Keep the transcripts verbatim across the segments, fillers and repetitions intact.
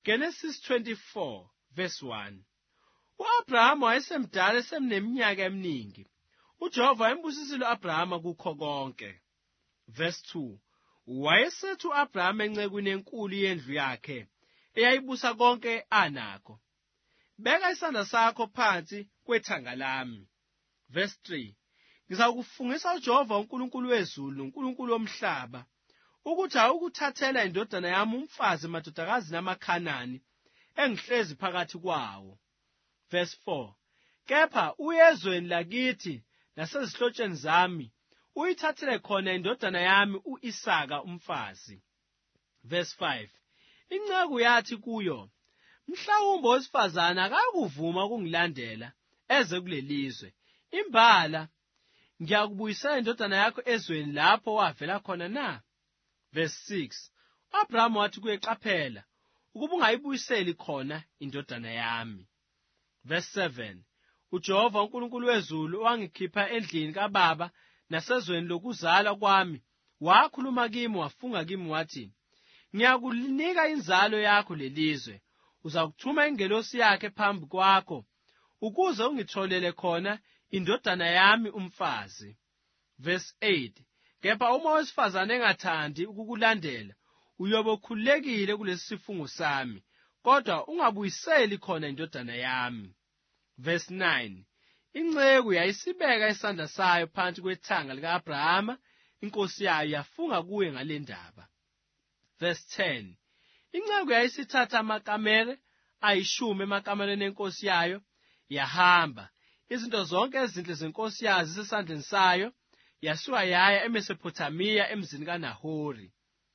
Genesis twenty-four verse one. U-Abrahama wayesemdala esemneminyaka eminingi. uJehova wayembusisile u-Abrahama kukho konke. Verse two. Wayesethi u-Abrahama encekwini enkulu yendlu yakhe eyayibusa konke anakho, beka isandla sakho phansi kwethanga lami. Verse three. Ngizakufungisa uJehova uNkulunkulu wezulu noNkulunkulu womhlaba ukuthi awukuthathela indodana yami umfazi emadodakazini amaKhanani engihlezi phakathi kwawo. Verse four. Kepha uyezweni lakithi nasezihlotsheni zami uyithathele khona indodana yami u-Isaka umfazi. Verse five. Inceku yathi kuyo, mhlawumbe owesifazane akakuvuma ukungilandela eze kulelizwe, imbala ngiyakubuyisela indodana yakho ezweni lapho wavela khona na? Verse six. U-Abrahama wathi kuye, qaphela ukuba ungayibuyiseli khona indodana yami. Verse seven. uJehova uNkulunkulu wezulu owangikhipha endlini kababa nasezweni lokuzalwa kwami wakhuluma kimi wafunga kimi wathi, ngiyakunika inzalo yakho lelizwe, uzakuthuma ingelosi yakhe phambi kwakho ukuze ungitholele khona indodana yami umfazi. Verse eight. Kepha uma owesifazane engathandi ukukulandela, uyobe ukhululekile kulesi sifungo sami, kodwa ungabuyiseli khona indodana yami. Verse nine. Inceku yayisibeka isandla sayo phansi kwethanga lika-Abrahama inkosi yayo yafunga kuye ngale ndaba. Verse ten. Inceku yayisithatha amakamela ayishumi emakameleni enkosi yayo yahamba, izinto zonke ezinhle zenkosi yayo zisesandleni sayo, yasuka yaya eMesopotamiya emzini kaNahori.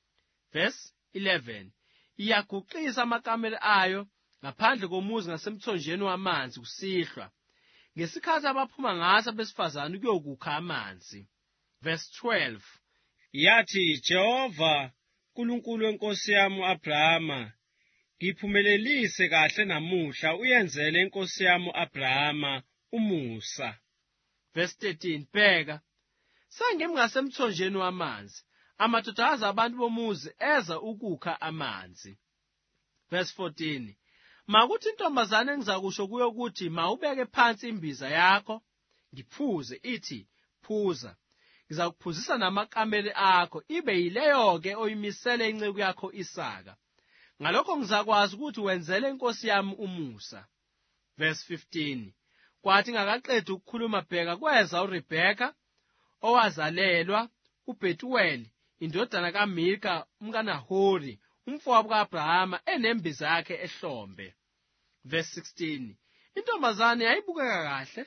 Verse eleven. Iyaguqisa amakamela ayo ngaphandle komuzi ngasemthonjeni wamanzi kusihlwa, ngesikhathi abaphuma ngaso abesifazane ukuyokukha amanzi. Verse twelve. Yathi, Jehova Nkulunkulu wenkosi yami u-Abrahama, ngiphumelelise kahle namuhla uyenzele inkosi yami u-Abrahama umusa. Verse thirteen. Bheka, sengimi ngasemthonjeni wamanzi, amadodakazi abantu bomuzi eza ukukha amanzi. Verse fourteen. Makuthi intombazane engizakusho kuyo ukuthi mawubeke phansi imbiza yakho ngiphuze, ithi phuza, ngizakuphuzisa namakamela akho, ibe yileyo-ke oyimisele inceku yakho Isaka. Ngalokho ngizakwazi ukuthi wenzele inkosi yami umusa. Verse fifteen. Kwathi ngakaqedi ukukhuluma, bheka, kweza uRibheka owazalelwa uBhethuweli indodana kaMilka umkaNahori umfowabo ka-Abrahama enembiza yakhe ehlombe. Verse sixteen. Intombazane yayibukeka kahle,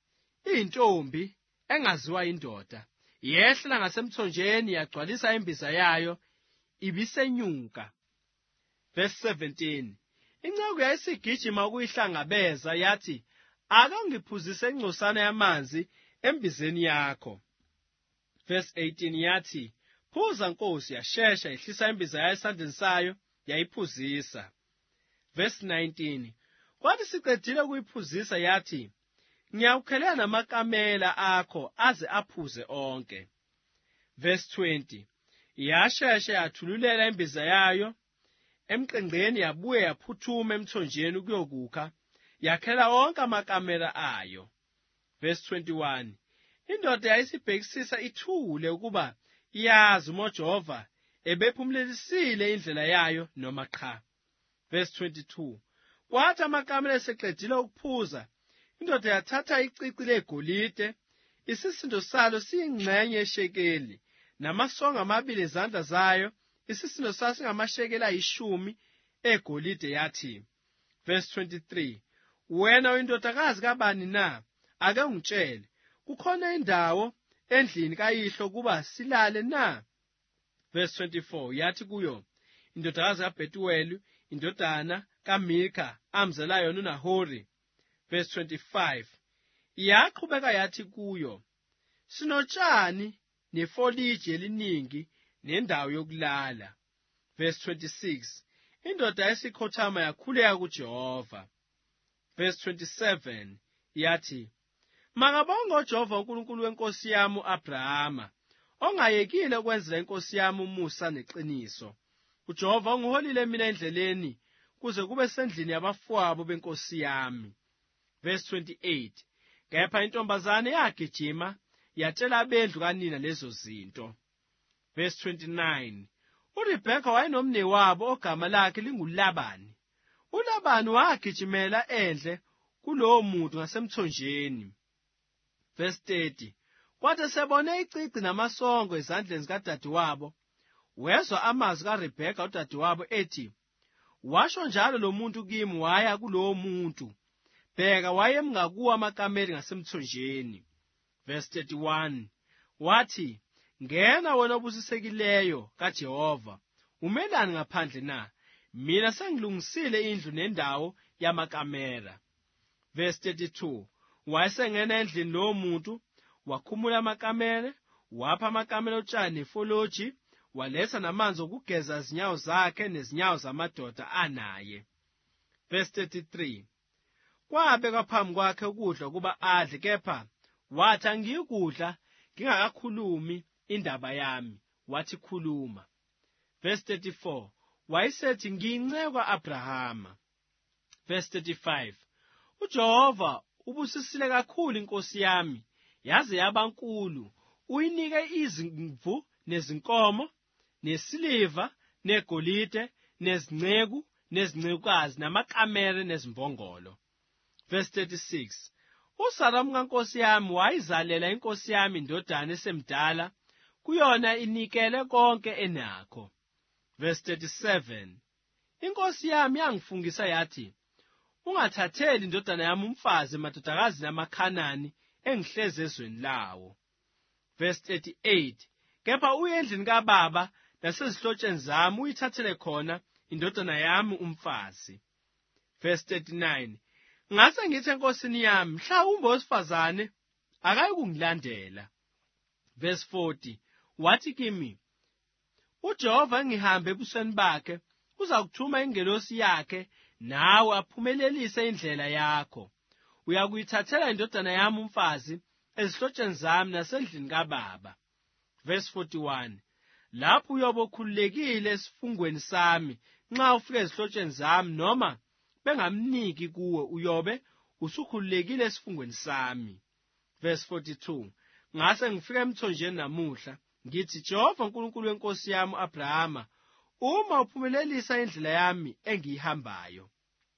iyintombi engaziwa indoda, yehla ngasemthonjeni yagcwalisa imbiza yayo ibisenyuka. Verse seventeen. Inceku yayisigijima ukuyihlangabeza yathi, ake ungiphuzise ingcosana yamanzi embizeni yakho. Verse eighteen. Yathi, phuza Nkosi, yashesha yehlisa imbiza yayo esandleni sayo yayiphuzisa. Verse nineteen. Kwathi siqedile ukuyiphuzisa yathi, ngiyakukhelela namakamela akho aze aphuze onke. Verse twenty. Yashesha yathululela imbiza yayo emqengqeni, yabuye yaphuthuma emthonjeni ukuyokukha, yakhela wonke amakamela ayo. Verse twenty-one. Indoda yayisibhekisisa ithule ukuba iyazi uma uJehova ebephumelelisile indlela yayo noma qha. Verse twenty-two. Kwathi amakamela eseqedile ukuphuza, indoda yathatha icici legolide, isisindo salo siyingxenye yeshekeli, namasongo amabili ezandla zayo, isisindo sayo singamashekeli ayishumi egolide, yathi. Verse twenty-three. Wena uyindodakazi kabani na? Ake ungitshele, kukhona indawo endlini kayihlo kuba silale na? Verse twenty-four. Yathi kuyo, indodakazi kaBhethuweli indodana kaMilka amzela yona uNahori. Verse twenty-five. Yaqhubeka yathi kuyo, sinotshani nefoliji eliningi nendawo yokulala. Verse twenty-six. Indoda yasikhothama yakhuleka kuJehova. Verse twenty-seven. Yathi, makabongwe uJehova uNkulunkulu wenkosi yami u-Abrahama, ongayekile ukwenzela inkosi yami umusa neqiniso. uJehova ungiholile mina endleleni kuze kube sendlini yabafowabo benkosi yami. Verse twenty-eight. Kepha intombazane yagijima yatshela abendlu kanina lezo zinto. Verse twenty-nine. uRibheka wayenomnewabo ogama lakhe linguLabani. uLabani wagijimela endle kulowo muntu ngasemthonjeni. Verse thirty. Kwathi sebone icici namasongo ezandleni zikadadewabo, wezwa amazwi kaRibheka udadewabo ethi, washo njalo lo muntu kimi waya kulowo muntu. Bheka wayemngakuwo amakameli ngasemthonjeni. Verse thirty-one. Wathi, ngena wena obusisekileyo kaJehova, umelani ngaphandle na? Mina sengilungisile indlu nendawo yamakamela. Verse thirty-two. Wayesengena endlini lowo muntu, wakhumula amakamela, wapha amakamela utshani nefoloji, waletha namanzi okugeza izinyawo zakhe nezinyawo zamadoda anaye. Verse thirty-three. Kwabekwa phambi kwakhe ukudla kuba adle, kepha wathi angiyikudla ngingakakhulumi indaba yami. Wathi khuluma. Verse thirty-four. Wayesethi ngiyinceku ka-Abrahama. Verse thirty-five. uJehova ubusisile kakhulu inkosi yami, yaze yaba nkulu. Uyinike izimvu nezinkomo, nesiliva, negolide, nezinceku, nezincekukazi, namakamela nezimbongolo. Verse thirty-six. uSara umkankosi yami wayizalela inkosi yami indodana esemdala, kuyona inikele konke enakho. Verse thirty-seven. Inkosi yami yangifungisa yathi, ungathatheli indodana yami umfazi emadodakazini amaKhanani engihleze ezweni lawo. Verse thirty-eight. Kepha uye endlini kababa nasezihlotsheni zami uyithathele khona indodana yami umfazi. Verse thirty-nine. Ngase ngithi enkosini yami, mhlawumbe owesifazane akayikungilandela. Verse forty. Wathi kimi, uJehova ngihambe ebusweni bakhe, uzakuthuma ingelosi yakhe nawe aphumelelise indlela yakho. Uyakuyithathela indodana yami umfazi ezihlotsheni zami nasendlini kababa. Verse forty-one. Lapho uyobe ukhululekile esifungweni sami nxa ufika ezihlotsheni zami, noma bengamniki kuwe, uyobe usukhululekile esifungweni sami. Verse forty-two. Ngase ngifika emthonjeni namuhla ngithi, Jehova uNkulunkulu wenkosi yami uAbrahama, uma uphumelelisa indlela yami engiyihambayo.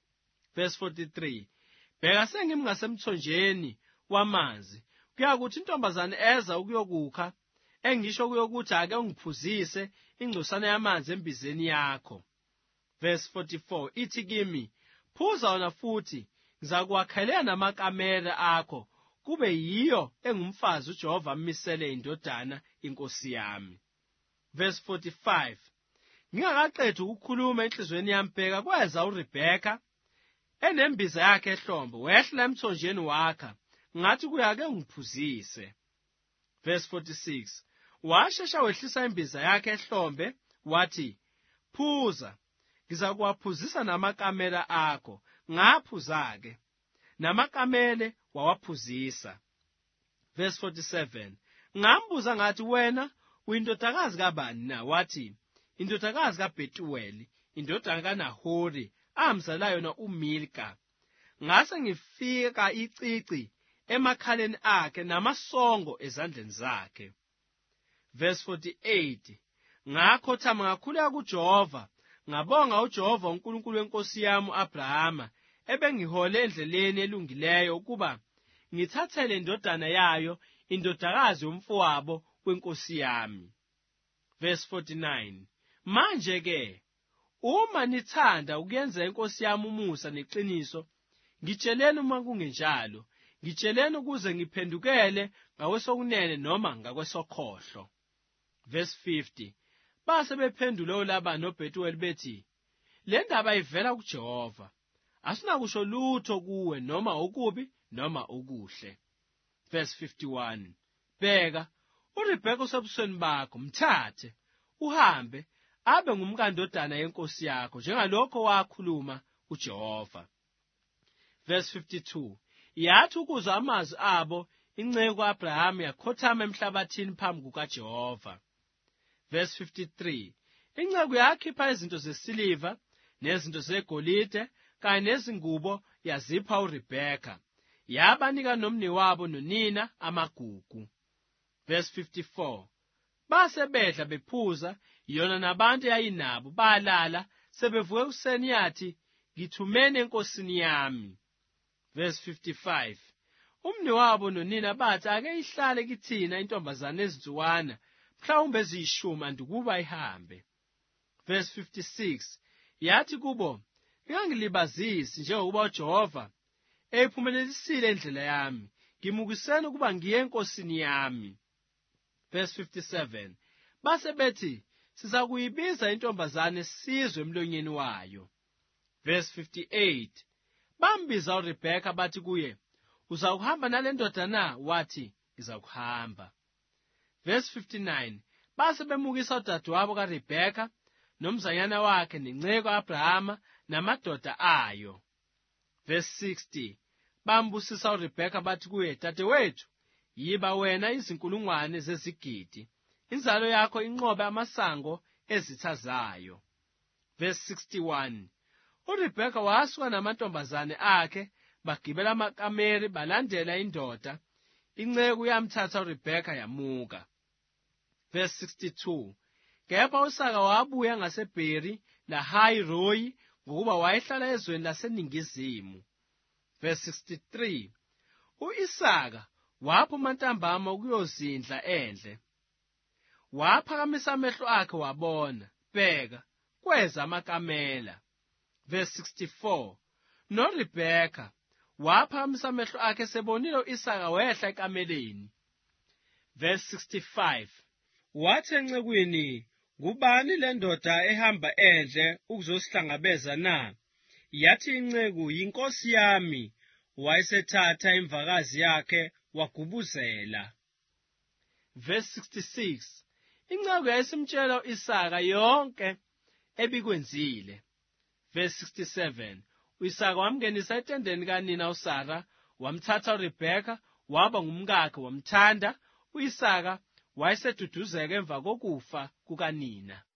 Verse forty-three. Bheka sengimi ngasemthonjeni wamanzi, kuyakuthi intombazane eza ukuyokukha, engisho kuyokuthi ake ungiphuzise ingcosana yamanzi embizeni yakho. Verse forty-four. Ithi kimi, phuza wona futhi, ngizakwakhelela namakamela akho, kube yiyo engumfazi uJehova amisele indodana inkosi yami. Verse forty-five. Ngingakaqedi ukukhuluma enhlizweni yami, bheka kweza uRibheka enembiza yakhe ehlombe, wehla emthonjeni wakha, ngathi kuyake ungiphuzise. Verse forty-six. Washesha wehlisa imbiza yakhe ehlombe, wathi, phuza, ngizakuwaphuzisa namakamela akho. Ngaphuza-ke, namakamele wawaphuzisa. Verse forty-seven. Ngambuza ngathi, wena uyindodakazi kabani na? Wathi, indodakazi kaBhetuweli, indodana kaNahori, amzala yona uMilka. Ngase ngifika icici emakhaleni akhe namasongo ezandleni zakhe. Verse forty-eight. Ngakhothama ngakhuleka kuJehova, ngabonga uJehova uNkulunkulu wenkosi yami uAbrahama, ebengihole endleleni elungileyo ukuba ngithathele indodana yayo indodakazi yomfowabo wenkosi yami. Verse forty-nine. Manje-ke, uma nithanda ukuyenza inkosi yami umusa neqiniso, ngitsheleni uma kungenjalo, ngitsheleni ukuze ngiphendukele ngakwesokunene noma ngakwesokhohlo. Verse fifty. Base bephendule uLabani noBhetuweli bethi, le ndaba ivela kuJehova, asinakusho lutho kuwe noma okubi noma okuhle. Verse fifty-one. Bheka, uRibheka usebusweni bakho, mthathe, uhambe, abe ngumkandodana yenkosi yakho, njengalokho wakhuluma uJehova. Verse fifty-two. Yathi ukuzwa amazwi abo, inceku ka-Abrahama yakhothama emhlabathini phambi kukaJehova. Verse fifty-three. Inceku yakhipha izinto zesiliva nezinto zegolide kanye nezingubo yazipha uRebekha, yabanika nomnewabo nonina amagugu. Verse fifty-four. Base bedla bephuza, yona nabantu yayinabo balala, sebevuke kuseni yathi, ngithumeni enkosini yami. Verse fifty-five. Umnewabo nonina bathi ake ihlale kithina intombazane ezinsukwana, mhlawumbe eziyishumi andikuba ihambe. Verse fifty-six. Yathi kubo, ngangilibazisi njengoba uJehova eyiphumelelisile indlela yami, ngimukiseni ukuba ngiye enkosini yami. Verse fifty-seven. Base bethi, siza kuyibiza intombazane sizwe emlonyeni wayo. Verse fifty-eight. Bambiza uRebekha bathi kuye, uza kuhamba nale ndoda na? Wathi, ngiza kuhamba. Verse fifty-nine. Base bemukisa udadewabo kaRebekha nomzanyana wakhe nenceku Abrahama namadoda ayo. Verse sixty. Bambusisa uRebekha bathi kuye, dadewethu, yiba wena izinkulungwane zezigidi, inzalo yakho inqobe amasango ezitha zayo. Verse sixty-one. uRebekha wasuka namantombazane akhe, bagibela amakameri balandela indoda, inceku yamthatha uRebekha yamuka. Verse sixty-two. Kepha uSara wabuya ngaseBheri laHayi-Royi ngokuba wayehlala ezweni laseningizimu. Verse sixty-three. U-Isaka waphuma ntambama ukuyozindla endle. Waphakamisa amehlo akhe wabona, bheka, kweza amakamela. Verse sixty-four. NoRebekha waphakamisa amehlo akhe sebonile u-Isaka wehla ekameleni. Verse sixty-five. Wathi encekwini, ngubani le ndoda ehamba endle ukuzosihlangabeza na? Yathi inceku, yinkosi yami. Wayesethatha imvakazi yakhe wagubuzela. Verse sixty-six. Inceku yayisimtshela u-Isaka yonke ebikwenzile. Verse sixty-seven. U-Isaka wamngenisa etendeni kanina uSara, wamthatha uRebekha waba ngumkakhe, wamthanda. U-Isaka wayeseduduzeka emva kokufa kukanina.